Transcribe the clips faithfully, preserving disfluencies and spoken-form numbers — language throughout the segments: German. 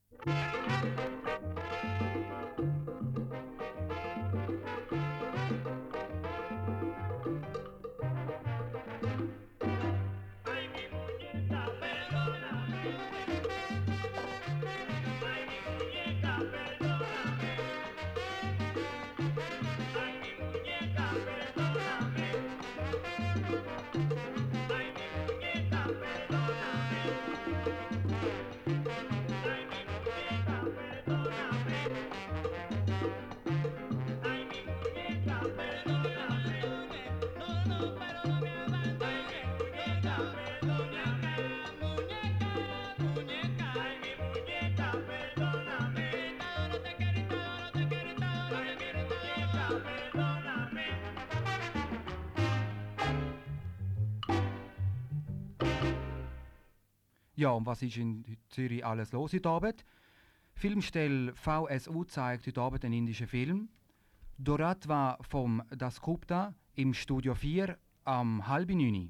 Ja, und was ist in Zürich alles los heute Abend? Filmstelle V S U zeigt heute Abend einen indischen Film. Doratva vom Das Gupta im Studio vier am halb neun.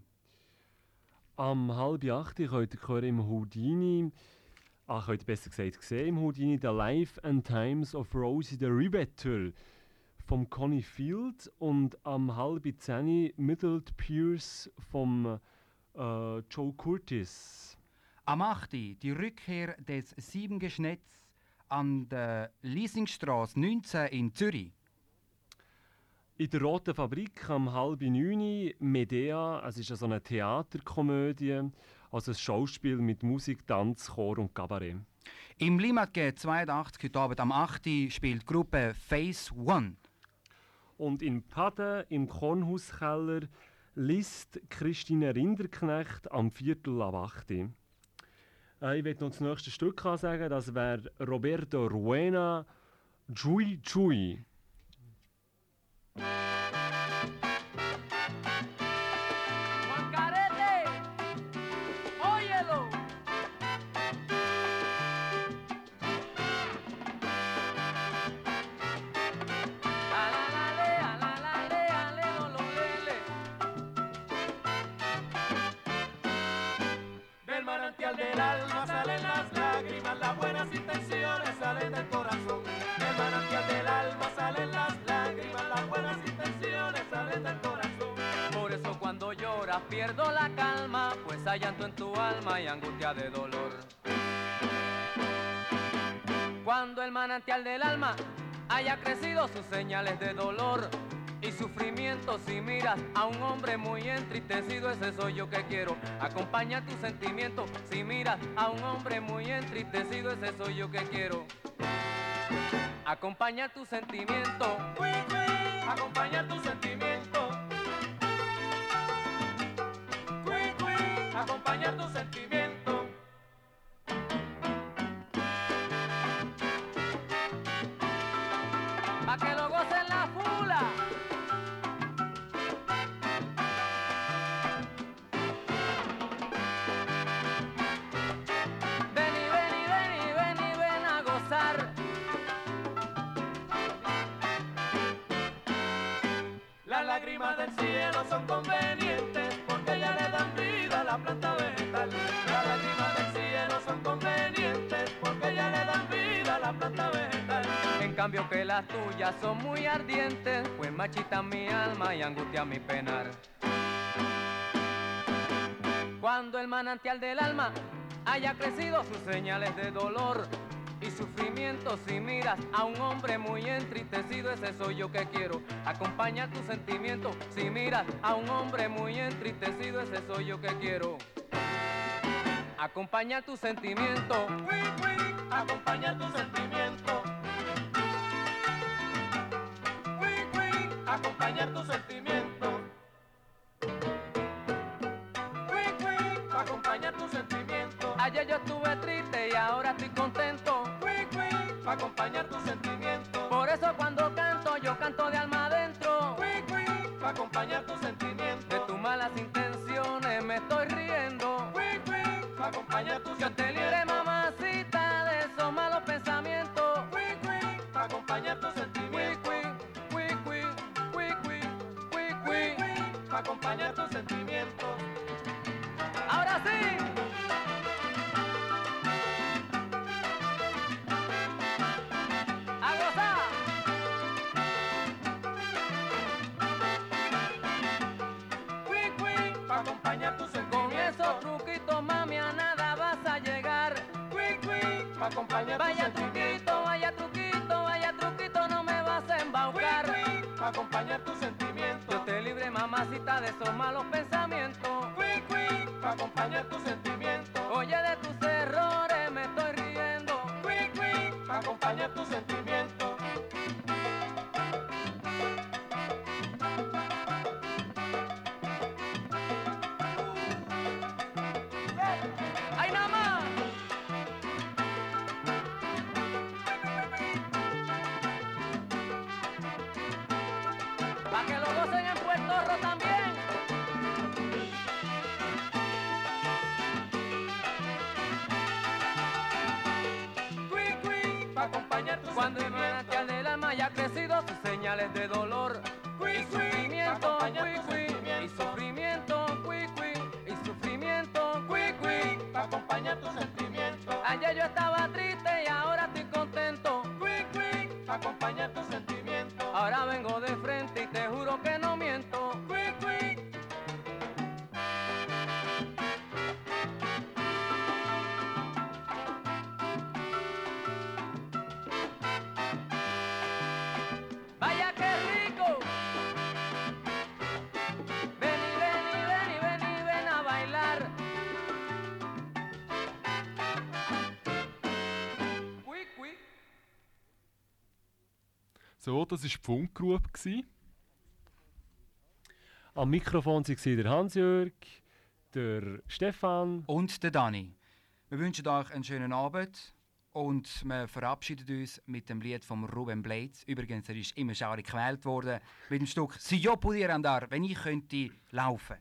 Am halb acht könnt ihr hören im Houdini, ach, könnt ihr besser gesagt sehen, im Houdini «The Life and Times of Rosie the Riveter» vom Connie Field und am halb zehn «Middled Pierce» vom äh, Joe Curtis. Am acht die Rückkehr des Siebengeschnetts an der Liesingstrasse neunzehn in Zürich. In der Roten Fabrik am halb neun Medea, es ist also eine Theaterkomödie, also ein Schauspiel mit Musik, Tanz, Chor und Kabarett. Im Limatge zweiundachtzig heute Abend am acht spielt die Gruppe Phase One. Und in Paden im Kornhauskeller liest Christine Rinderknecht am Viertel ab acht. Äh, ich möchte noch das nächste Stück sagen, das wäre Roberto Ruena, Chui Chui. Del alma salen las lágrimas, las buenas intenciones salen del corazón. Del manantial del alma salen las lágrimas, las buenas intenciones salen del corazón. Por eso cuando lloras pierdo la calma, pues hay llanto en tu alma y angustia de dolor. Cuando el manantial del alma haya crecido sus señales de dolor y sufrimiento, si miras a un hombre muy entristecido, ese soy yo que quiero acompañar tu sentimiento. Si miras a un hombre muy entristecido, ese soy yo que quiero acompañar tu sentimiento. Acompañar tu sentimiento. Acompañar tu sentimiento. Pa' que lo gocen la fula. Las lágrimas del cielo son convenientes porque ya le dan vida a la planta vegetal. Las lágrimas del cielo son convenientes porque ya le dan vida a la planta vegetal. En cambio que las tuyas son muy ardientes, pues machitan mi alma y angustian mi penar. Cuando el manantial del alma haya crecido sus señales de dolor y sufrimiento, si miras a un hombre muy entristecido, ese soy yo que quiero acompañar tu sentimiento. Si miras a un hombre muy entristecido, ese soy yo que quiero acompañar tu sentimiento. Acompañar tu sentimiento. Acompañar tu sentimiento. Acompañar tu sentimiento. Ayer yo estuve triste y ahora estoy contento. Pa' acompañar tu sentimiento. Por eso cuando canto, yo canto de alma adentro. Pa' acompañar tu sentimiento. De tus malas intenciones me estoy riendo. Pa' acompañar tu Yo te sentimiento. libre, mamacita, de esos malos pensamientos. Pa' acompañar tu sentimiento. Pa' acompañar tu sentimiento. Ahora sí. pa' acompañar tu Vaya sentimiento. truquito, vaya truquito, vaya truquito, no me vas a embaucar. Pa' acompañar tu sentimiento. Yo te libre, mamacita, de esos malos pensamientos. Cui, cui, pa' acompañar tu sentimiento. Oye, de tus errores me estoy riendo. Cui, cui, pa' acompañar tu sentimiento. ¡Ay, nada más! Pa' que lo gocen en Puerto Rico también. Cui, cui, pa' acompañar tu Cuando el sentimiento. manantial del alma haya crecido, sus señales de dolor Cui, y cui, sufrimiento, pa' acompañar cui, tu cui, y sentimiento. sufrimiento, cui, cui, y sufrimiento, cui, cui. Pa' acompañar tu sentimiento. Ayer yo estaba triste y ahora estoy contento. Cui, cui, pa' acompañar tu sentimiento. Ahora vengo de frente y te juro que no miento. Cui, cui. Vaya que rico. Ven y ven y ven y ven y ven a bailar. Cui, cui. So, das war die Funkgrube. Am Mikrofon waren der Hans-Jörg, der Stefan. Und der Dani. Wir wünschen euch einen schönen Abend und wir verabschieden uns mit dem Lied von Ruben Blades. Übrigens, er ist immer schaurig gewählt worden mit dem Stück «Si yo pudiera andar», wenn ich könnte laufen.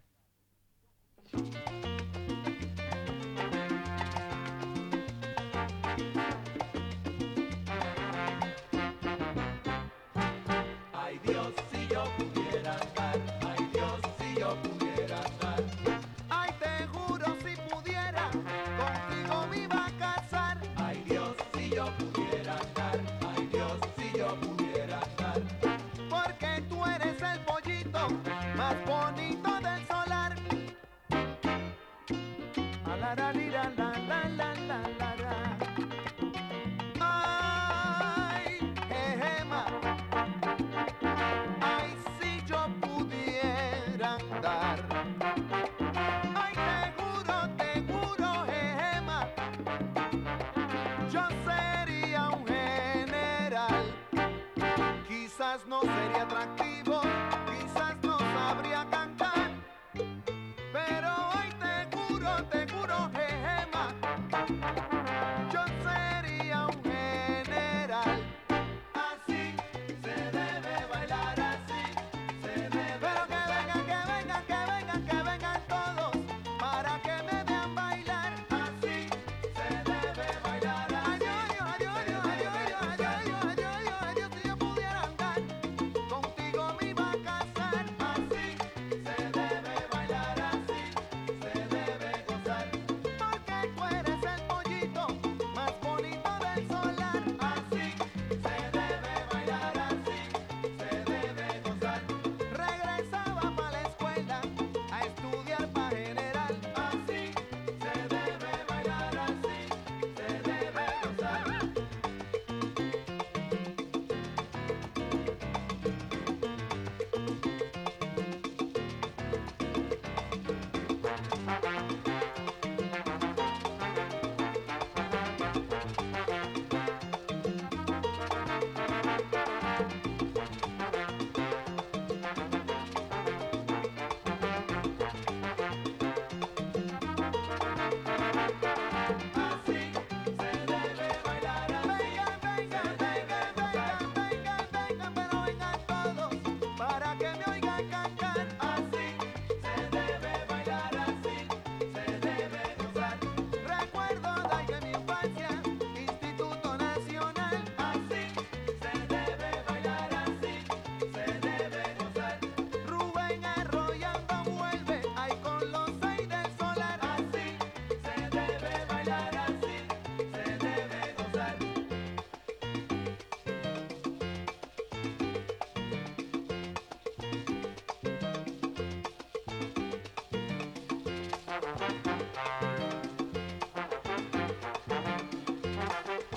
Ay Dios, si yo pudiera andar, ay Dios, si yo pudiera andar. Ay, te juro si pudiera, contigo me iba a casar. Ay Dios, si yo pudiera andar, ay Dios, si yo pudiera andar. Porque tú eres el pollito más bonito del solar. A la la li, la la la la la la la. Ay, ejema. Ay, si yo pudiera andar. Ay, te juro, te juro, Gema, yo sería un general. Quizás no sería atractivo, quizás no sabría cantar, pero ay, te juro, te juro, Gema, yo sería un general. Así se debe bailar, así se debe. Pero que vengan, que vengan, que vengan, que vengan todos para que me vean bailar. Así se debe bailar. Adiós, adiós, adiós, adiós, adiós, adiós, adiós, adiós, si yo pudiera andar, contigo me iba a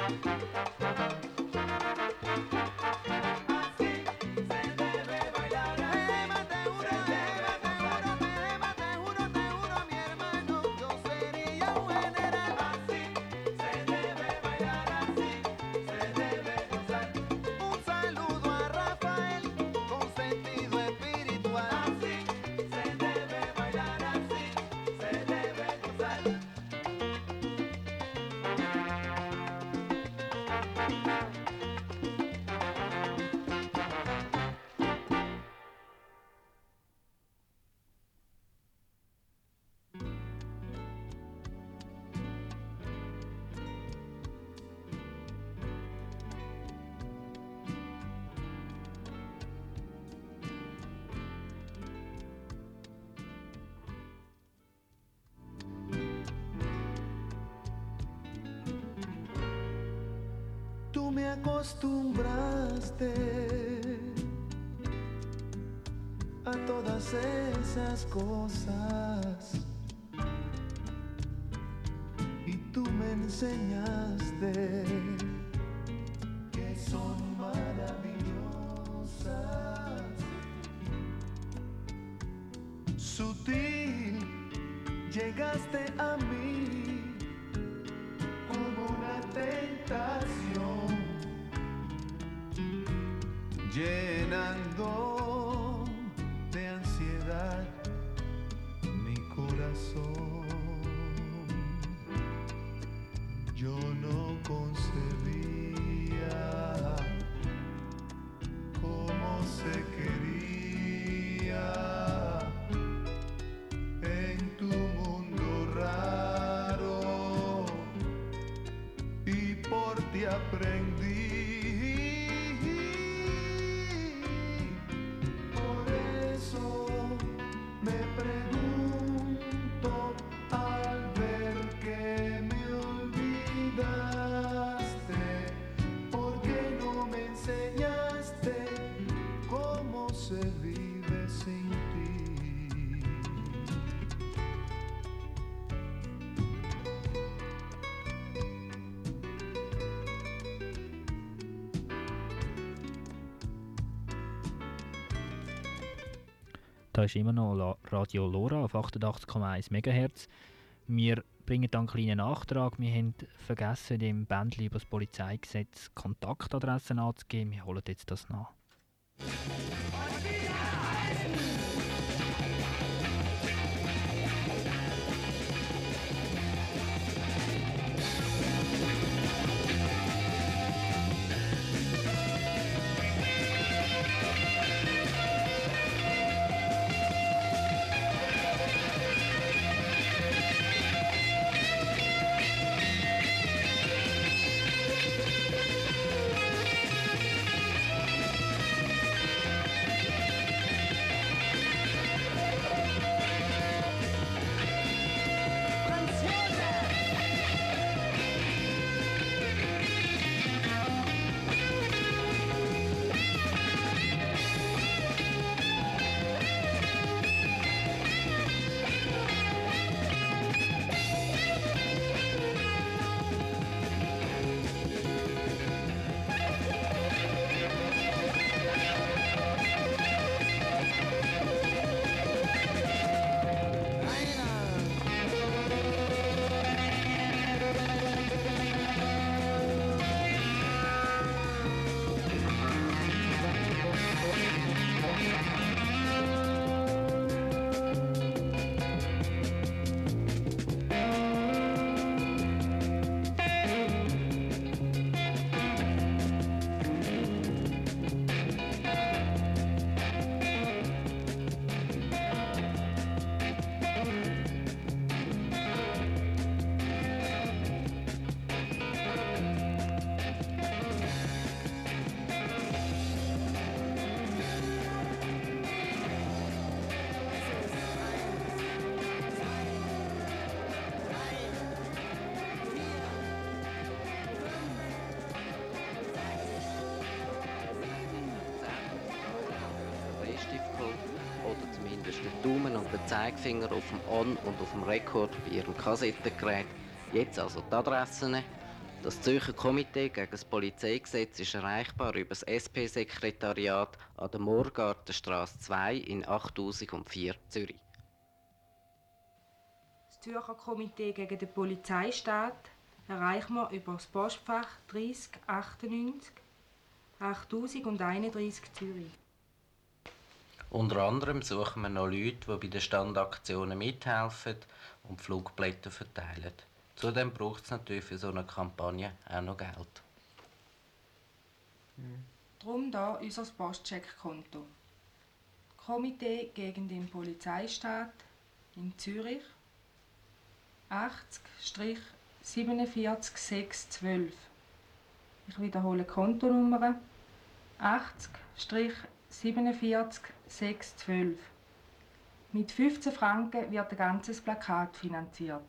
Tú me acostumbraste a todas esas cosas y tú me enseñaste que son maravillosas. Sutil llegaste a mí como una tentación, llenando de ansiedad mi corazón. Yo no concebía cómo se quería en tu mundo raro, y por ti aprendí. Da ist immer noch Radio Lora auf achtundachtzig Komma eins Megahertz. Wir bringen dann einen kleinen Nachtrag. Wir haben vergessen, in dem Bändchen über das Polizeigesetz Kontaktadressen anzugeben. Wir holen jetzt das nach. Oder zumindest den Daumen und den Zeigefinger auf dem On- und auf dem Rekord bei Ihrem Kassettengerät. Jetzt also die Adressen Das Zürcher Komitee gegen das Polizeigesetz ist erreichbar über das S P-Sekretariat an der Moorgartenstrasse zwei in achttausendvier Zürich. Das Zürcher Komitee gegen den Polizeistaat erreichen wir über das Postfach dreißig achtundneunzig achttausendeinunddreißig Zürich. Unter anderem suchen wir noch Leute, die bei den Standaktionen mithelfen und Flugblätter verteilen. Zudem braucht es natürlich für so eine Kampagne auch noch Geld. Mhm. Darum hier unser Postcheckkonto. Komitee gegen den Polizeistaat in Zürich achtzig siebenundvierzig sechshundertzwölf. Ich wiederhole die Kontonummer achtzig siebenundvierzig sechshundertzwölf. Mit fünfzehn Franken wird ein ganzes Plakat finanziert.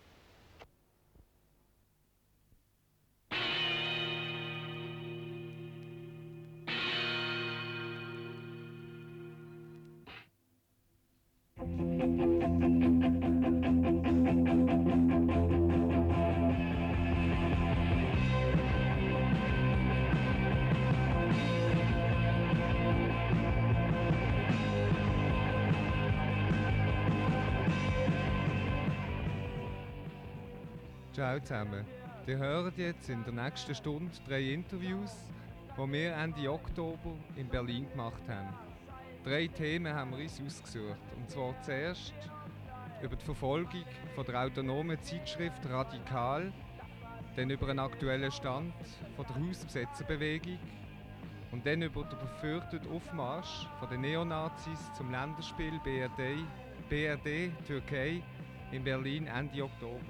Ciao zusammen. Ihr hört jetzt in der nächsten Stunde drei Interviews, die wir Ende Oktober in Berlin gemacht haben. Drei Themen haben wir uns ausgesucht. Und zwar zuerst über die Verfolgung von der autonomen Zeitschrift Radikal, dann über einen aktuellen Stand von der Hausbesetzerbewegung und dann über den befürchteten Aufmarsch von den Neonazis zum Länderspiel B R D, B R D Türkei in Berlin Ende Oktober.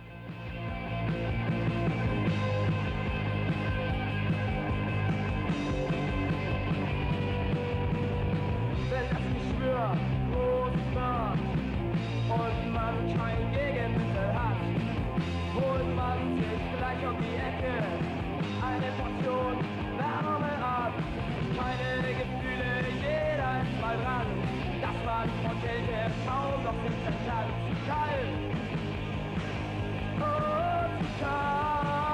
Wenn es nicht schwört, groß wird und man kein Gegenmittel hat, holt man sich gleich um die Ecke eine Portion Wärme ab. Keine Gefühle, jeder ist mal dran, dass man von Kälte kaum noch sitzen kann. Zu kalt, oh, zu kalt.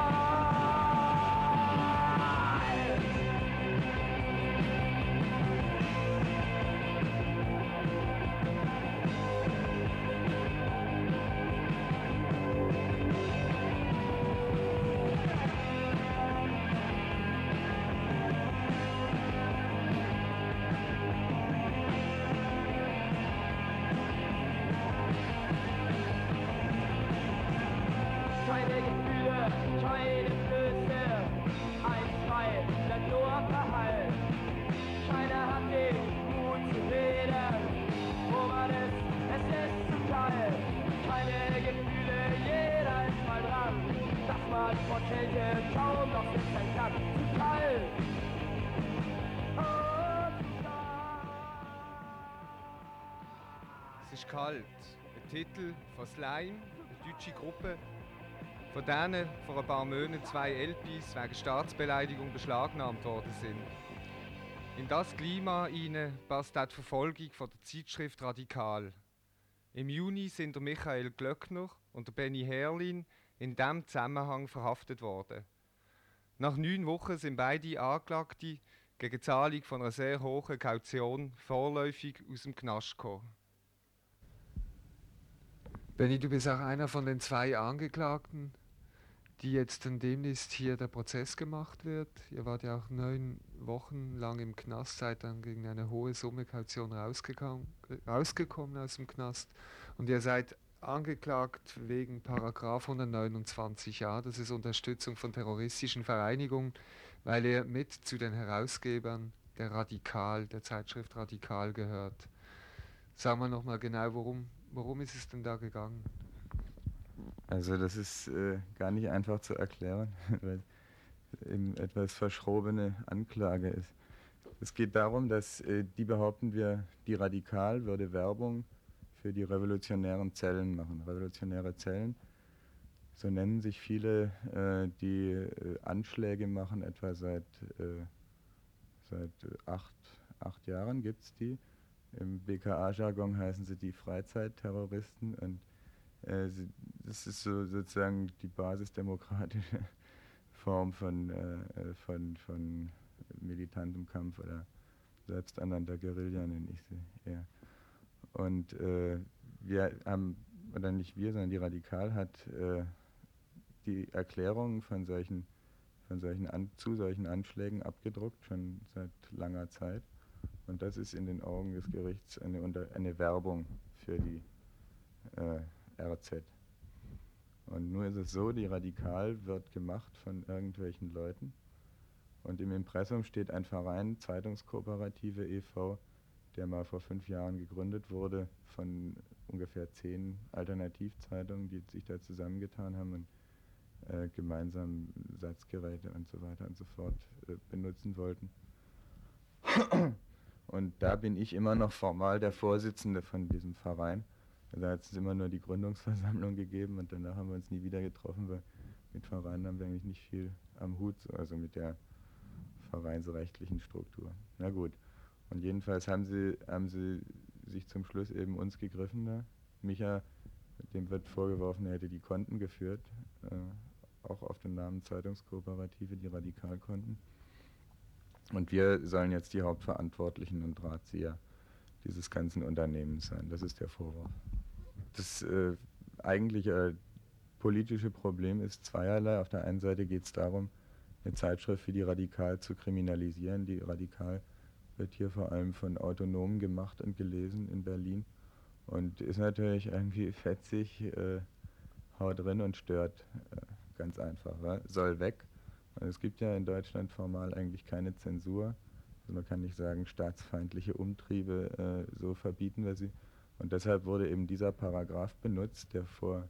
Keine Gefühle, keine Flöße, ein Frei, bleibt nur Verhalt. Keiner hat den Mut zu reden, wo man ist, es ist zu kalt. Keine Gefühle, jeder ist mal dran, dass man vor Kälte kaum noch sitzen kann. Zu kalt, oh, zu kalt. Es ist kalt. Ein Titel von Slime, eine deutsche Gruppe, von denen vor ein paar Monaten zwei L Ps wegen Staatsbeleidigung beschlagnahmt worden sind. In das Klima hinein passt auch die Verfolgung von der Zeitschrift Radikal. Im Juni sind der Michael Glöckner und der Benny Herrlin in diesem Zusammenhang verhaftet worden. Nach neun Wochen sind beide Anklagte gegen Zahlung von einer sehr hohen Kaution vorläufig aus dem Knast gekommen. Benny, du bist auch einer von den zwei Angeklagten, die jetzt dann demnächst hier der Prozess gemacht wird. Ihr wart ja auch neun Wochen lang im Knast, seid dann gegen eine hohe Summe Kaution rausgekommen, rausgekommen aus dem Knast. Und ihr seid angeklagt wegen Paragraph hundertneunundzwanzig a, das ist Unterstützung von terroristischen Vereinigungen, weil ihr mit zu den Herausgebern der Radikal, der Zeitschrift Radikal gehört. Sagen wir nochmal genau, worum, worum ist es denn da gegangen? Also das ist äh, gar nicht einfach zu erklären, weil es eben etwas verschrobene Anklage ist. Es geht darum, dass äh, die behaupten, wir, die Radikal würde Werbung für die revolutionären Zellen machen. Revolutionäre Zellen, so nennen sich viele, äh, die äh, Anschläge machen, etwa seit, äh, seit acht, acht Jahren gibt es die. Im B K A-Jargon heißen sie die Freizeitterroristen und äh, sie, das ist so sozusagen die basisdemokratische Form von, äh, von, von militantem Kampf oder selbsternannter Guerilla, nenne ich sie eher. Und äh, wir haben, oder nicht wir, sondern die Radikal hat äh, die Erklärungen von solchen, von solchen An zu solchen Anschlägen abgedruckt, schon seit langer Zeit. Und das ist in den Augen des Gerichts eine, unter, eine Werbung für die äh, R Z. Und nur ist es so, die Radikal wird gemacht von irgendwelchen Leuten. Und im Impressum steht ein Verein, Zeitungskooperative e V, der mal vor fünf Jahren gegründet wurde von ungefähr zehn Alternativzeitungen, die sich da zusammengetan haben und äh, gemeinsam Satzgeräte und so weiter und so fort äh, benutzen wollten. Und da bin ich immer noch formal der Vorsitzende von diesem Verein. Also hat es immer nur die Gründungsversammlung gegeben und danach haben wir uns nie wieder getroffen, weil mit Vereinen haben wir eigentlich nicht viel am Hut, also mit der vereinsrechtlichen Struktur. Na gut. Und jedenfalls haben sie, haben sie sich zum Schluss eben uns gegriffen da. Micha, dem wird vorgeworfen, er hätte die Konten geführt, äh, auch auf den Namen Zeitungskooperative, die Radikalkonten. Und wir sollen jetzt die Hauptverantwortlichen und Drahtzieher dieses ganzen Unternehmens sein. Das ist der Vorwurf. Das äh, eigentliche politische Problem ist zweierlei. Auf der einen Seite geht es darum, eine Zeitschrift wie die Radikal zu kriminalisieren. Die Radikal wird hier vor allem von Autonomen gemacht und gelesen in Berlin und ist natürlich irgendwie fetzig, äh, haut drin und stört, äh, ganz einfach. Wa? Soll weg. Und es gibt ja in Deutschland formal eigentlich keine Zensur. Also man kann nicht sagen, staatsfeindliche Umtriebe äh, so verbieten wir sie. Und deshalb wurde eben dieser Paragraph benutzt, der vor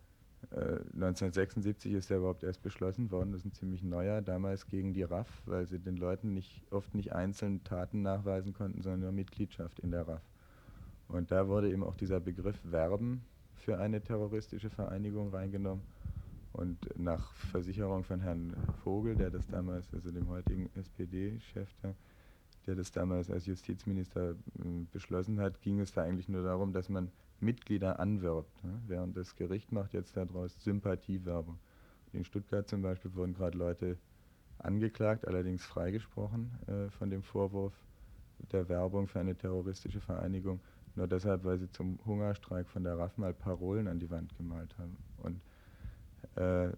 äh, neunzehnhundertsechsundsiebzig ist der überhaupt erst beschlossen worden. Das ist ein ziemlich neuer, damals gegen die R A F, weil sie den Leuten nicht, oft nicht einzeln Taten nachweisen konnten, sondern nur Mitgliedschaft in der R A F. Und da wurde eben auch dieser Begriff Werben für eine terroristische Vereinigung reingenommen. Und nach Versicherung von Herrn Vogel, der das damals, also dem heutigen S P D-Chef, der, der das damals als Justizminister äh, beschlossen hat, ging es da eigentlich nur darum, dass man Mitglieder anwirbt. Ne? Während das Gericht macht jetzt daraus Sympathiewerbung. In Stuttgart zum Beispiel wurden gerade Leute angeklagt, allerdings freigesprochen äh, von dem Vorwurf der Werbung für eine terroristische Vereinigung, nur deshalb, weil sie zum Hungerstreik von der R A F mal Parolen an die Wand gemalt haben. Und äh,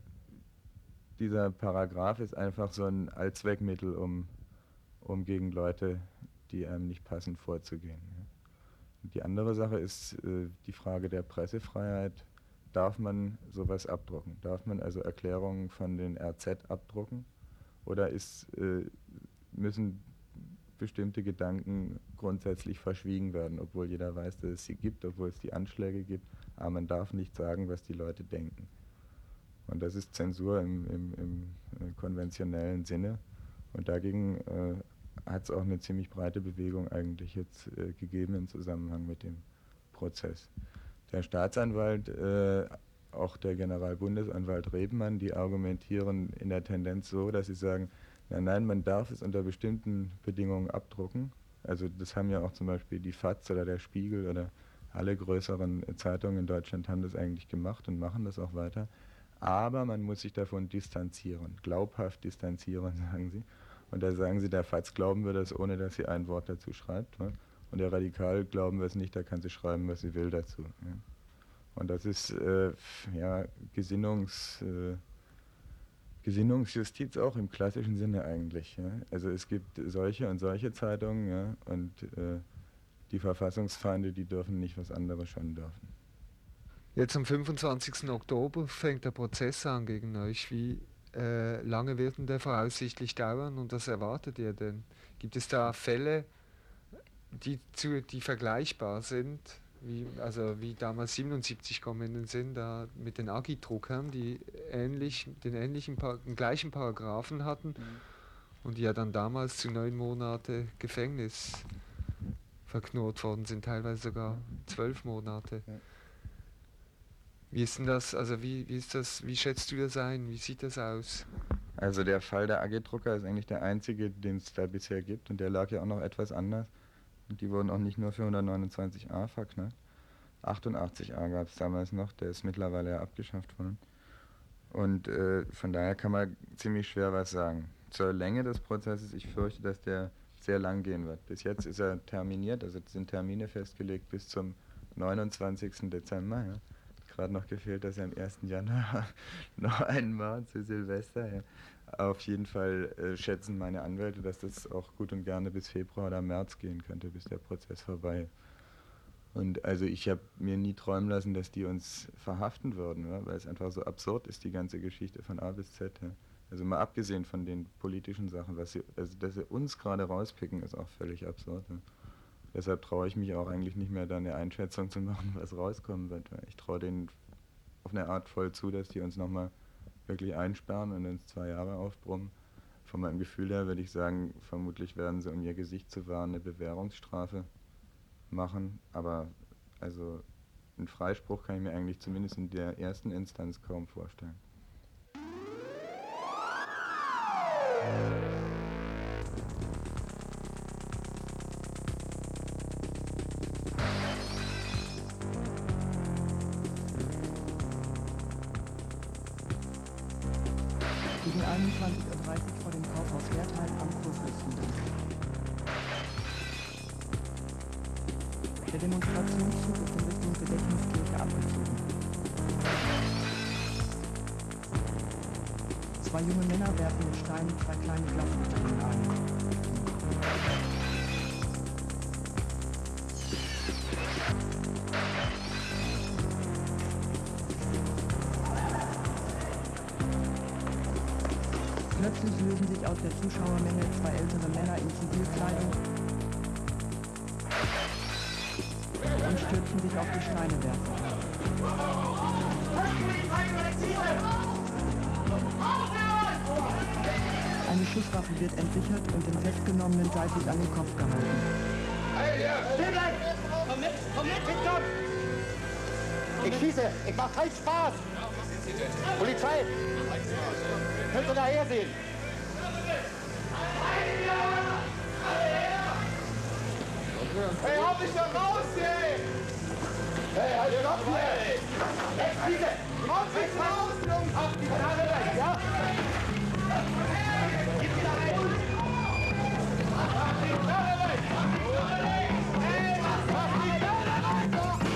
dieser Paragraph ist einfach so ein Allzweckmittel, um, um gegen Leute, die einem nicht passen, vorzugehen. Ja. Und die andere Sache ist äh, die Frage der Pressefreiheit. Darf man sowas abdrucken? Darf man also Erklärungen von den R Z abdrucken? Oder ist, äh, müssen bestimmte Gedanken grundsätzlich verschwiegen werden, obwohl jeder weiß, dass es sie gibt, obwohl es die Anschläge gibt, aber man darf nicht sagen, was die Leute denken. Und das ist Zensur im, im, im äh, konventionellen Sinne. Und dagegen äh, hat es auch eine ziemlich breite Bewegung eigentlich jetzt äh, gegeben im Zusammenhang mit dem Prozess. Der Staatsanwalt, äh, auch der Generalbundesanwalt Rebmann, die argumentieren in der Tendenz so, dass sie sagen, nein, nein, man darf es unter bestimmten Bedingungen abdrucken. Also das haben ja auch zum Beispiel die F A Z oder der Spiegel oder alle größeren Zeitungen in Deutschland haben das eigentlich gemacht und machen das auch weiter. Aber man muss sich davon distanzieren, glaubhaft distanzieren, sagen sie. Und da sagen sie, der F A Z glauben wir das, ohne dass sie ein Wort dazu schreibt. Ne? Und der Radikal glauben wir es nicht, da kann sie schreiben, was sie will dazu. Ja? Und das ist äh, ja, Gesinnungs, äh, Gesinnungsjustiz auch im klassischen Sinne eigentlich. Ja? Also es gibt solche und solche Zeitungen, ja? Und äh, die Verfassungsfeinde, die dürfen nicht, was andere schon dürfen. Jetzt am fünfundzwanzigsten Oktober fängt der Prozess an gegen euch. Wie äh, lange wird denn der voraussichtlich dauern und was erwartet ihr denn? Gibt es da Fälle, die, zu, die vergleichbar sind, wie, also wie damals siebenundsiebzig kommen in den Sinn, da mit den Agidruckern, die ähnlich, den, ähnlichen, den gleichen Paragraphen hatten mhm. und die ja dann damals zu neun Monate Gefängnis verknurrt worden sind, teilweise sogar zwölf Monate. Ja. Wie ist denn das, also wie, wie ist das, wie schätzt du das ein, wie sieht das aus? Also der Fall der A G-Drucker ist eigentlich der einzige, den es da bisher gibt und der lag ja auch noch etwas anders. Und die wurden auch nicht nur für hundertneunundzwanzig a verknackt. achtundachtzig a gab es damals noch, der ist mittlerweile ja abgeschafft worden. Und äh, von daher kann man ziemlich schwer was sagen. Zur Länge des Prozesses, ich fürchte, dass der sehr lang gehen wird. Bis jetzt ist er terminiert, also sind Termine festgelegt bis zum neunundzwanzigsten Dezember. Ja. Gerade noch gefehlt, dass er am ersten Januar noch einen machen zu Silvester. Ja. Auf jeden Fall äh, schätzen meine Anwälte, dass das auch gut und gerne bis Februar oder März gehen könnte, bis der Prozess vorbei ist. Und also ich habe mir nie träumen lassen, dass die uns verhaften würden, ja, weil es einfach so absurd ist, die ganze Geschichte von A bis Z. Ja. Also mal abgesehen von den politischen Sachen, was sie, also dass sie uns gerade rauspicken, ist auch völlig absurd. Ja. Deshalb traue ich mich auch eigentlich nicht mehr, da eine Einschätzung zu machen, was rauskommen wird. Ja. Ich traue denen auf eine Art voll zu, dass die uns nochmal wirklich einsperren und uns zwei Jahre aufbrummen. Von meinem Gefühl her würde ich sagen, vermutlich werden sie, um ihr Gesicht zu wahren, eine Bewährungsstrafe machen, aber also einen Freispruch kann ich mir eigentlich zumindest in der ersten Instanz kaum vorstellen. Gegen einundzwanzig Uhr dreißig vor dem Kaufhaus Wertheim am Kurfürstendamm. Der Demonstrationszug ist in Richtung Gedächtniskirche abgezogen. Zwei junge Männer werfen mit Steinen zwei kleine Glasvitrinen ein. Plötzlich lösen sich aus der Zuschauermenge zwei ältere Männer in Zivilkleidung und stürzen sich auf die Steinewerfer. Eine Schusswaffe wird entsichert und den Festgenommenen seitlich an den Kopf gehalten. Hey, ja, stehen bleiben! Komm mit, komm mit, Victor! Ich schieße, ich mach keinen Spaß! Polizei! Könnt ihr daher sehen? Hey, hau mich da raus, ey! Hey, halt stopp hier! Hey, diese! Hau mich raus, Jungs! Auf die Knarre weg, ja? Gib sie da rein! Mach die Knarre weg! Hey, mach die Knarre weg!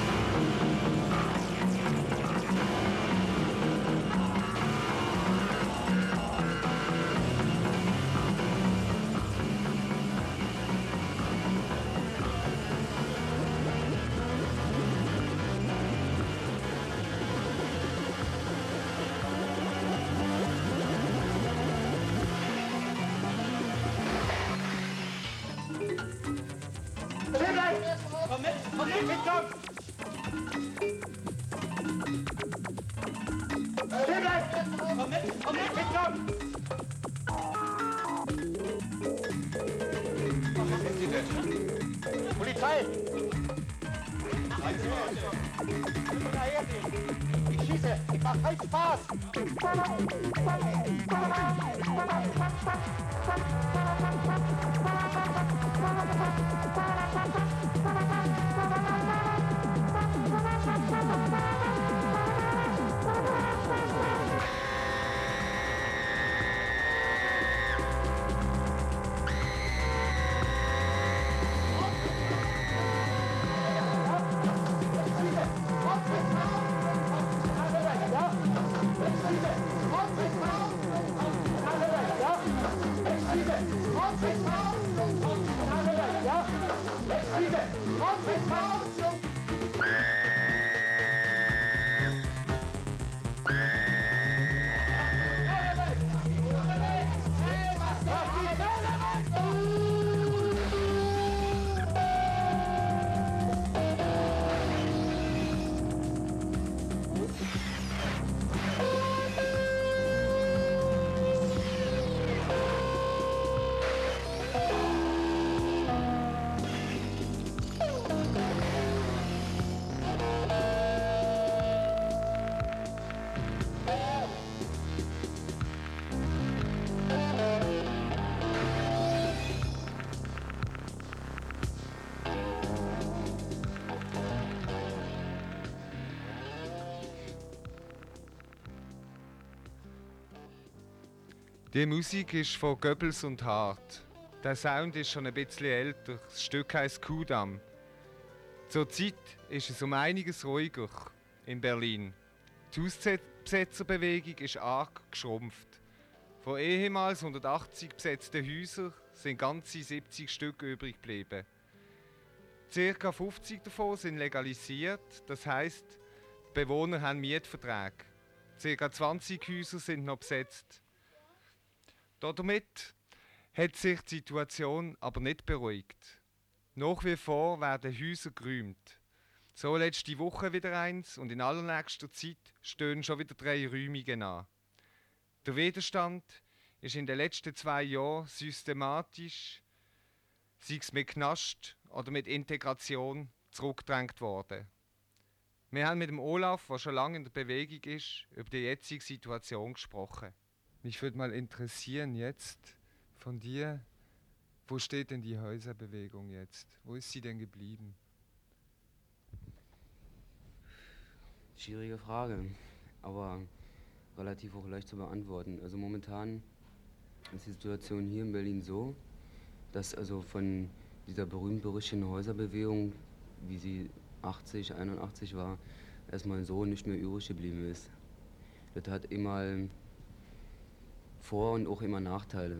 Komm mit, komm mit, Victor! Stehen bleiben! Komm mit, komm mit, Victor! Was ist die denn? Polizei! Ich schieße, ich mach keinen Spaß! Ja? Die Musik ist von Goebbels und Hart. Der Sound ist schon ein bisschen älter. Das Stück heisst Kudamm. Zurzeit ist es um einiges ruhiger in Berlin. Die Hausbesetzerbewegung ist arg geschrumpft. Von ehemals hundertachtzig besetzten Häusern sind ganze siebzig Stück übrig geblieben. Circa fünfzig davon sind legalisiert, das heisst, die Bewohner haben Mietverträge. Circa zwanzig Häuser sind noch besetzt. Damit hat sich die Situation aber nicht beruhigt. Nach wie vor werden Häuser geräumt. So letzte Woche wieder eins und in allernächster Zeit stehen schon wieder drei Räumungen an. Der Widerstand ist in den letzten zwei Jahren systematisch, sei es mit Knast oder mit Integration, zurückgedrängt worden. Wir haben mit dem Olaf, der schon lange in der Bewegung ist, über die jetzige Situation gesprochen. Mich würde mal interessieren jetzt von dir, wo steht denn die Häuserbewegung jetzt? Wo ist sie denn geblieben? Schwierige Frage, aber relativ auch leicht zu beantworten. Also momentan ist die Situation hier in Berlin so, dass also von dieser berühmt-berüchtigten Häuserbewegung, wie sie achtzig, einundachtzig war, erstmal so nicht mehr übrig geblieben ist. Das hat immer Vor- und auch immer Nachteile.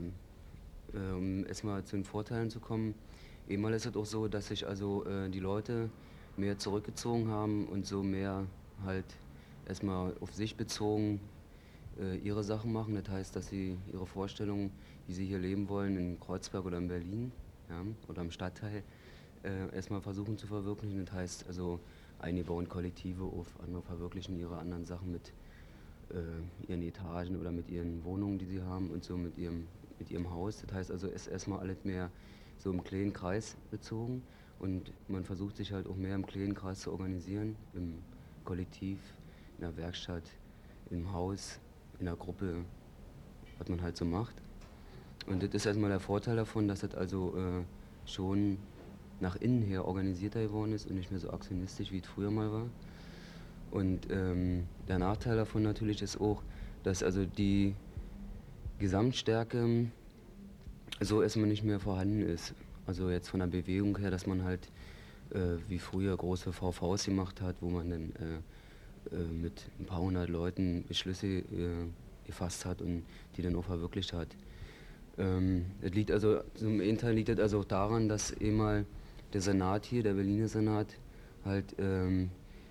Um erstmal zu den Vorteilen zu kommen, einmal ist es auch so, dass sich also äh, die Leute mehr zurückgezogen haben und so mehr halt erstmal auf sich bezogen äh, ihre Sachen machen. Das heißt, dass sie ihre Vorstellungen, wie sie hier leben wollen, in Kreuzberg oder in Berlin, ja, oder im Stadtteil, äh, erstmal versuchen zu verwirklichen. Das heißt also, einige bauen Kollektive auf, andere verwirklichen ihre anderen Sachen mit äh, ihren Etagen oder mit ihren Wohnungen, die sie haben und so mit ihrem, mit ihrem Haus. Das heißt also, es ist erstmal alles mehr so im kleinen Kreis bezogen und man versucht sich halt auch mehr im kleinen Kreis zu organisieren, im Kollektiv, in der Werkstatt, im Haus, in der Gruppe, was man halt so macht. Und das ist erstmal der Vorteil davon, dass das also äh, schon nach innen her organisierter geworden ist und nicht mehr so aktionistisch, wie es früher mal war. Und ähm, der Nachteil davon natürlich ist auch, dass also die Gesamtstärke so erstmal nicht mehr vorhanden ist. Also jetzt von der Bewegung her, dass man halt äh, wie früher große V Vs gemacht hat, wo man dann äh, äh, mit ein paar hundert Leuten Beschlüsse äh, gefasst hat und die dann auch verwirklicht hat. Ähm, das liegt also, zum einen Teil liegt das also auch daran, dass eben mal der Senat hier, der Berliner Senat, halt ähm,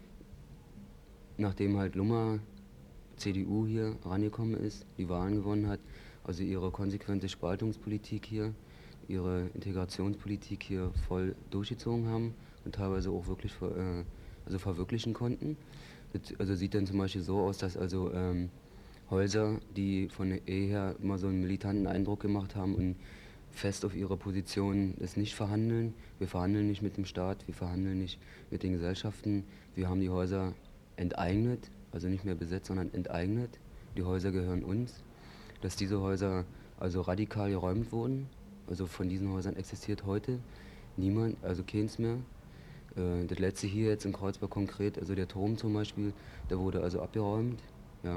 nachdem halt Lummer, C D U hier rangekommen ist, die Wahlen gewonnen hat, also ihre konsequente Spaltungspolitik hier, ihre Integrationspolitik hier voll durchgezogen haben und teilweise auch wirklich ver, äh, also verwirklichen konnten. Das also sieht dann zum Beispiel so aus, dass also ähm, Häuser, die von der Ehe her immer so einen militanten Eindruck gemacht haben und fest auf ihre Position das nicht verhandeln. Wir verhandeln nicht mit dem Staat, wir verhandeln nicht mit den Gesellschaften. Wir haben die Häuser enteignet, also nicht mehr besetzt, sondern enteignet. Die Häuser gehören uns. Dass diese Häuser also radikal geräumt wurden. Also von diesen Häusern existiert heute niemand, also keins mehr. Äh, das letzte hier jetzt in Kreuzberg konkret, also der Turm zum Beispiel, der wurde also abgeräumt. Ja.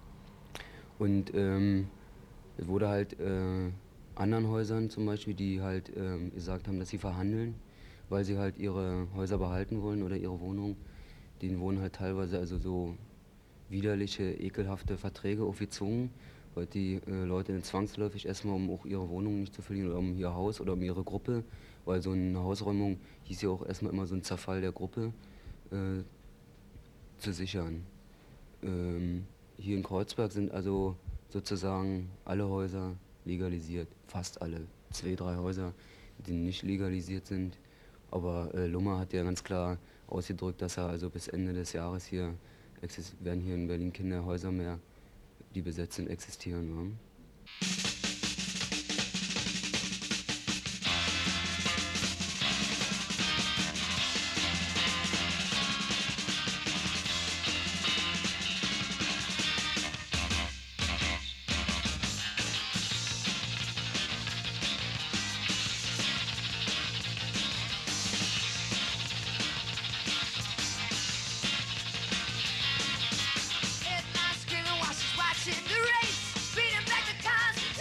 Und ähm, es wurde halt äh, anderen Häusern zum Beispiel, die halt äh, gesagt haben, dass sie verhandeln, weil sie halt ihre Häuser behalten wollen oder ihre Wohnung. Denen wurden halt teilweise also so widerliche, ekelhafte Verträge aufgezwungen, weil die äh, Leute dann zwangsläufig erstmal, um auch ihre Wohnung nicht zu verlieren oder um ihr Haus oder um ihre Gruppe, weil so eine Hausräumung hieß ja auch erstmal immer so ein Zerfall der Gruppe, äh, zu sichern. Ähm, hier in Kreuzberg sind also sozusagen alle Häuser legalisiert, fast alle. Zwei, drei Häuser, die nicht legalisiert sind. Aber äh, Lummer hat ja ganz klar ausgedrückt, dass er also bis Ende des Jahres hier werden hier in Berlin keine Häuser mehr, die besetzt sind, existieren. Ne? Watching the race, beating back the constitution.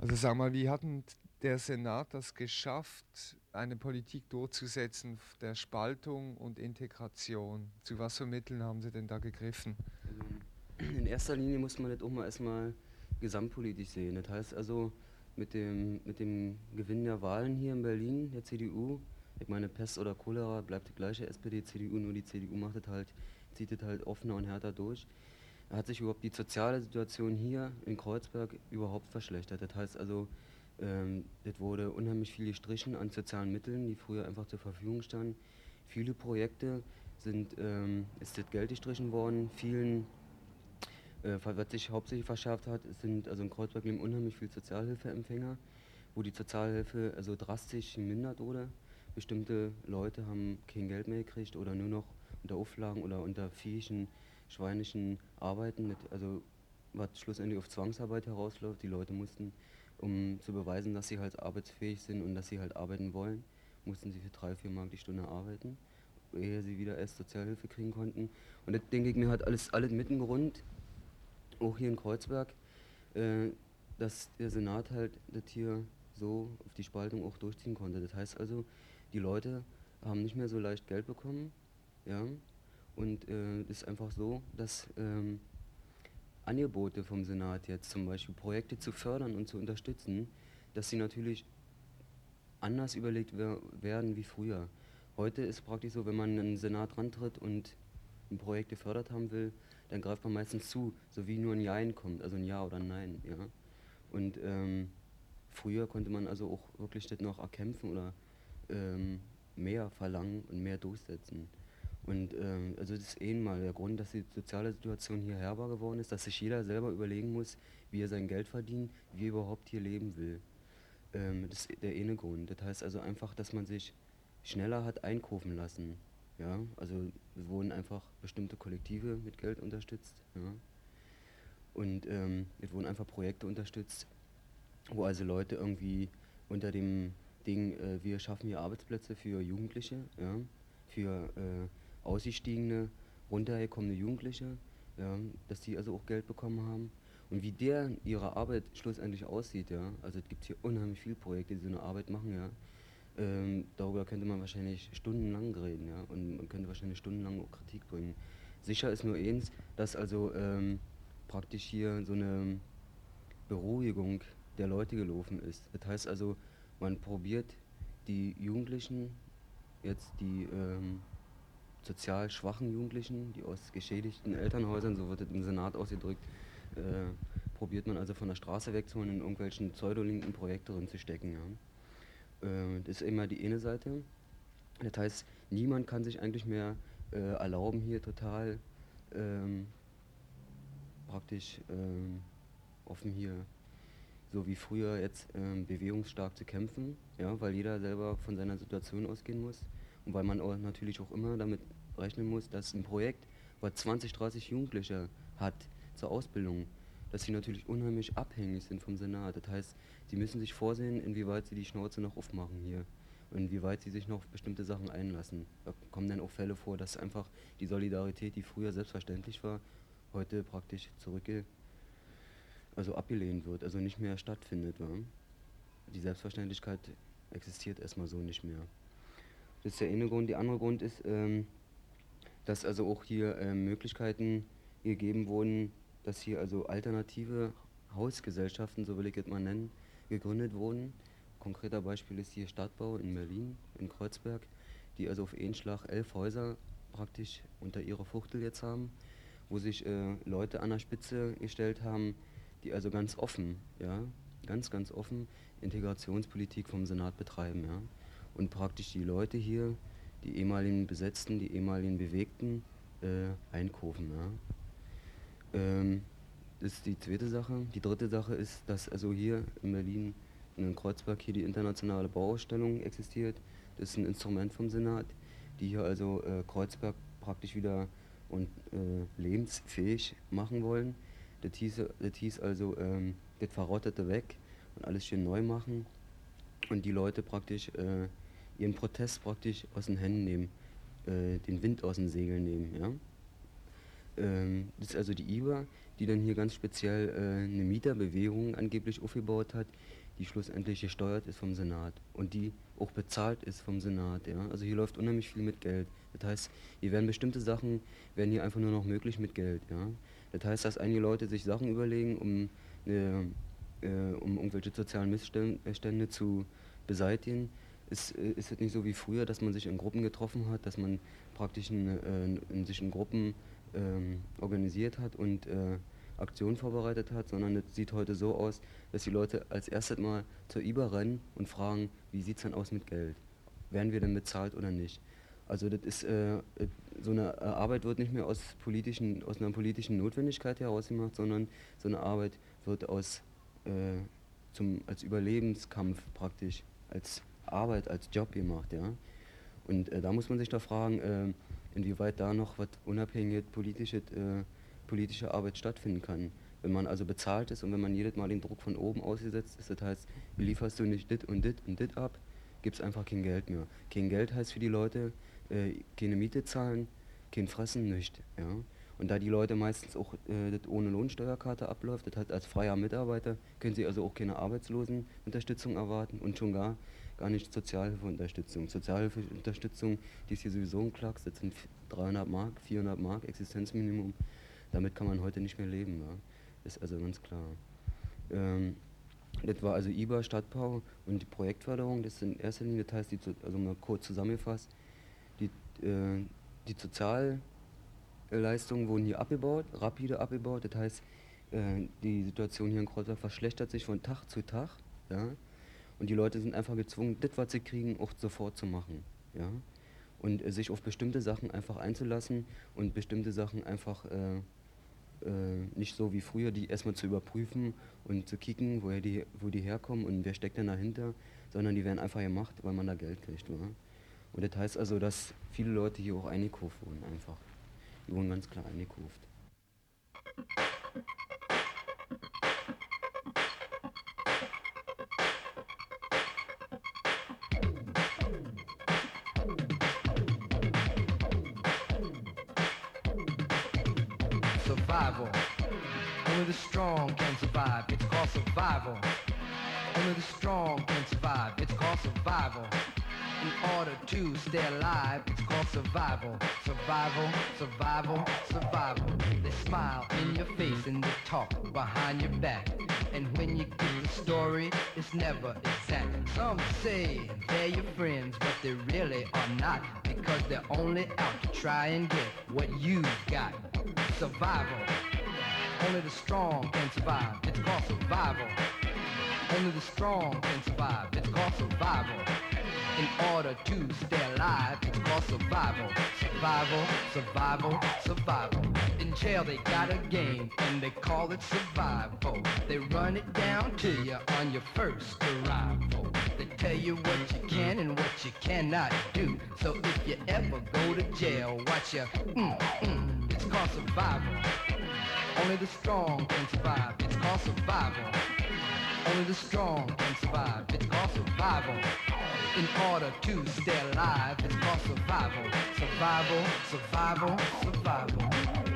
Also sag mal, wie hat denn der Senat das geschafft, eine Politik durchzusetzen der Spaltung und Integration? Zu was für Mitteln haben Sie denn da gegriffen? In erster Linie muss man das auch mal erstmal gesamtpolitisch sehen. Das heißt also, mit dem, mit dem Gewinn der Wahlen hier in Berlin, der C D U, ich meine, Pest oder Cholera bleibt die gleiche, S P D, C D U, nur die C D U macht das halt, zieht das halt offener und härter durch. Da hat sich überhaupt die soziale Situation hier in Kreuzberg überhaupt verschlechtert. Das heißt also, ähm, das wurde unheimlich viel gestrichen an sozialen Mitteln, die früher einfach zur Verfügung standen. Viele Projekte sind, ähm, ist das Geld gestrichen worden, vielen, äh, was sich hauptsächlich verschärft hat, sind, also in Kreuzberg leben unheimlich viele Sozialhilfeempfänger, wo die Sozialhilfe also drastisch gemindert wurde. Bestimmte Leute haben kein Geld mehr gekriegt oder nur noch unter Auflagen oder unter viehischen, schweinischen Arbeiten, das, also was schlussendlich auf Zwangsarbeit herausläuft. Die Leute mussten, um zu beweisen, dass sie halt arbeitsfähig sind und dass sie halt arbeiten wollen, mussten sie für drei, vier Mark die Stunde arbeiten, ehe sie wieder erst Sozialhilfe kriegen konnten. Und das denke ich mir hat alles, alles mit ein Grund, auch hier in Kreuzberg, äh, dass der Senat halt das hier so auf die Spaltung auch durchziehen konnte. Das heißt also, die Leute haben nicht mehr so leicht Geld bekommen, ja, und äh, es ist einfach so, dass ähm, Angebote vom Senat jetzt zum Beispiel Projekte zu fördern und zu unterstützen, dass sie natürlich anders überlegt wer werden wie früher. Heute ist praktisch so, wenn man in den Senat rantritt und ein Projekt gefördert haben will, dann greift man meistens zu, so wie nur ein Jein kommt, also ein Ja oder ein Nein. Ja? Und ähm, früher konnte man also auch wirklich das noch erkämpfen oder ähm, mehr verlangen und mehr durchsetzen. Und ähm, also das ist eh mal der Grund, dass die soziale Situation hier herbar geworden ist, dass sich jeder selber überlegen muss, wie er sein Geld verdient, wie er überhaupt hier leben will. Ähm, das ist der eine Grund. Das heißt also einfach, dass man sich schneller hat einkaufen lassen. Ja? Also es wurden einfach bestimmte Kollektive mit Geld unterstützt. Ja? Und ähm, es wurden einfach Projekte unterstützt, wo also Leute irgendwie unter dem Ding, äh, wir schaffen hier Arbeitsplätze für Jugendliche, ja? für äh, ausgestiegene, runtergekommene Jugendliche, ja? Dass die also auch Geld bekommen haben. Und wie der ihre Arbeit schlussendlich aussieht, ja, also es gibt hier unheimlich viele Projekte, die so eine Arbeit machen, ja. Ähm, darüber könnte man wahrscheinlich stundenlang reden, ja, und man könnte wahrscheinlich stundenlang auch Kritik bringen. Sicher ist nur eins, dass also ähm, praktisch hier so eine Beruhigung der Leute gelaufen ist. Das heißt also, man probiert die Jugendlichen, jetzt die ähm, sozial schwachen Jugendlichen, die aus geschädigten Elternhäusern, so wird es im Senat ausgedrückt, äh, probiert man also von der Straße wegzuholen und in irgendwelchen pseudolinken Projekte drin zu stecken. Ja. Äh, das ist immer die eine Seite. Das heißt, niemand kann sich eigentlich mehr äh, erlauben, hier total ähm, praktisch ähm, offen hier, so wie früher jetzt ähm, bewegungsstark zu kämpfen, ja, weil jeder selber von seiner Situation ausgehen muss und weil man auch natürlich auch immer damit rechnen muss, dass ein Projekt, was zwanzig, dreißig Jugendliche hat zur Ausbildung, dass sie natürlich unheimlich abhängig sind vom Senat. Das heißt, sie müssen sich vorsehen, inwieweit sie die Schnauze noch aufmachen hier und inwieweit sie sich noch auf bestimmte Sachen einlassen. Da kommen dann auch Fälle vor, dass einfach die Solidarität, die früher selbstverständlich war, heute praktisch zurückge also abgelehnt wird, also nicht mehr stattfindet. Ja? Die Selbstverständlichkeit existiert erstmal so nicht mehr. Das ist der eine Grund. Der andere Grund ist, ähm, dass also auch hier äh, Möglichkeiten gegeben wurden, dass hier also alternative Hausgesellschaften, so will ich es mal nennen, gegründet wurden. Konkreter Beispiel ist hier Stadtbau in Berlin, in Kreuzberg, die also auf einen Schlag elf Häuser praktisch unter ihrer Fuchtel jetzt haben, wo sich äh, Leute an der Spitze gestellt haben, die also ganz offen, ja, ganz, ganz offen Integrationspolitik vom Senat betreiben, ja, und praktisch die Leute hier, die ehemaligen Besetzten, die ehemaligen Bewegten, äh, einkaufen, ja. Ähm, das ist die zweite Sache. Die dritte Sache ist, dass also hier in Berlin, in Kreuzberg, hier die internationale Bauausstellung existiert. Das ist ein Instrument vom Senat, die hier also äh, Kreuzberg praktisch wieder und äh, lebensfähig machen wollen. Das hieß, das hieß also, ähm, das Verrottete weg und alles schön neu machen und die Leute praktisch äh, ihren Protest praktisch aus den Händen nehmen, äh, den Wind aus den Segeln nehmen. Ja? Ähm, das ist also die I B A, die dann hier ganz speziell äh, eine Mieterbewegung angeblich aufgebaut hat, die schlussendlich gesteuert ist vom Senat und die auch bezahlt ist vom Senat. Ja? Also hier läuft unheimlich viel mit Geld. Das heißt, hier werden bestimmte Sachen, werden hier einfach nur noch möglich mit Geld. Ja? Das heißt, dass einige Leute sich Sachen überlegen, um, äh, äh, um irgendwelche sozialen Missstände zu beseitigen. Ist, ist es nicht so wie früher, dass man sich in Gruppen getroffen hat, dass man praktisch in, äh, in sich in Gruppen ähm, organisiert hat und äh, Aktionen vorbereitet hat, sondern es sieht heute so aus, dass die Leute als erstes mal zur I B A rennen und fragen, wie sieht es denn aus mit Geld? Werden wir denn bezahlt oder nicht? Also das ist, äh, so eine Arbeit wird nicht mehr aus, politischen, aus einer politischen Notwendigkeit heraus gemacht, sondern so eine Arbeit wird aus, äh, zum, als Überlebenskampf praktisch, als Arbeit, als Job gemacht. Ja? Und äh, da muss man sich da fragen, äh, inwieweit da noch was unabhängig politische, äh, politische Arbeit stattfinden kann. Wenn man also bezahlt ist und wenn man jedes Mal den Druck von oben ausgesetzt ist, das heißt, lieferst du nicht dit und dit und dit ab, gibt es einfach kein Geld mehr. Kein Geld heißt für die Leute, äh, keine Miete zahlen, kein Fressen, nichts. Ja? Und da die Leute meistens auch äh, das ohne Lohnsteuerkarte abläuft, das heißt, als freier Mitarbeiter können sie also auch keine Arbeitslosenunterstützung erwarten und schon gar, gar nicht Sozialhilfeunterstützung. Sozialhilfeunterstützung, die ist hier sowieso ein Klacks, das sind dreihundert Mark, vierhundert Mark, Existenzminimum. Damit kann man heute nicht mehr leben. Ja? Ist also ganz klar. Ähm, das war also I B A, Stadtbau und die Projektförderung, das sind in erster Linie, das heißt, die, also mal kurz zusammengefasst, die, äh, die Sozialleistungen wurden hier abgebaut, rapide abgebaut, das heißt, äh, die Situation hier in Kreuzberg verschlechtert sich von Tag zu Tag, ja? Und die Leute sind einfach gezwungen, das, was sie kriegen, auch sofort zu machen, ja? Und äh, sich auf bestimmte Sachen einfach einzulassen und bestimmte Sachen einfach äh, äh, nicht so wie früher, die erstmal zu überprüfen und zu kicken, woher die, wo die herkommen und wer steckt denn dahinter, sondern die werden einfach gemacht, weil man da Geld kriegt. Oder? Und das heißt also, dass viele Leute hier auch eingekauft wurden einfach. Die wurden ganz klar eingekauft. Survival. Only the strong can survive. It's called survival. Only the strong can survive. It's called survival. In order to stay alive, it's called survival. Survival, survival, survival. They smile in your face and they talk behind your back. And when you give the story, it's never exact. Some say they're your friends, but they really are not, because they're only out to try and get what you've got. Survival. Only the strong can survive. It's called survival. Only the strong can survive. It's called survival. In order to stay alive, it's called survival. Survival, survival, survival. In jail they got a game and they call it survival. They run it down to you on your first arrival. They tell you what you can and what you cannot do. So if you ever go to jail, watch your mm, mm, it's called survival. Only the strong can survive. It's called survival. Only the strong can survive. It's called survival. In order to stay alive, it's called survival. Survival, survival, survival.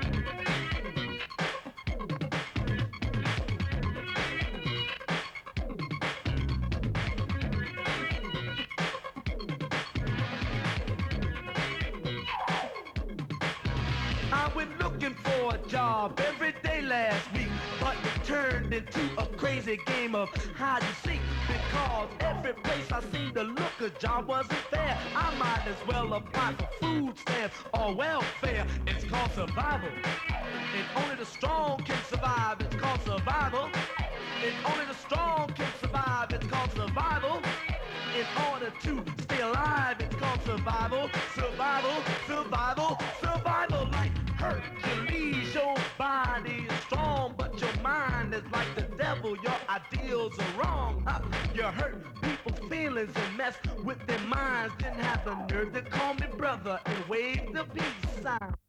I went looking for a job every day last week, but it turned into a crazy game of hide and seek, because every place I seemed to look a job wasn't fair. I might as well apply for food stamps or welfare. It's called survival. And only the strong can survive. It's called survival. And only the strong can survive. It's called survival. In order to stay alive, it's called survival. Survival, survival, survival. Like Hercules, your body is strong, but your mind is like the devil. Your ideals are wrong. Huh? You hurt people's feelings and mess with their minds. Didn't have the nerve to call me brother and wave the peace sign.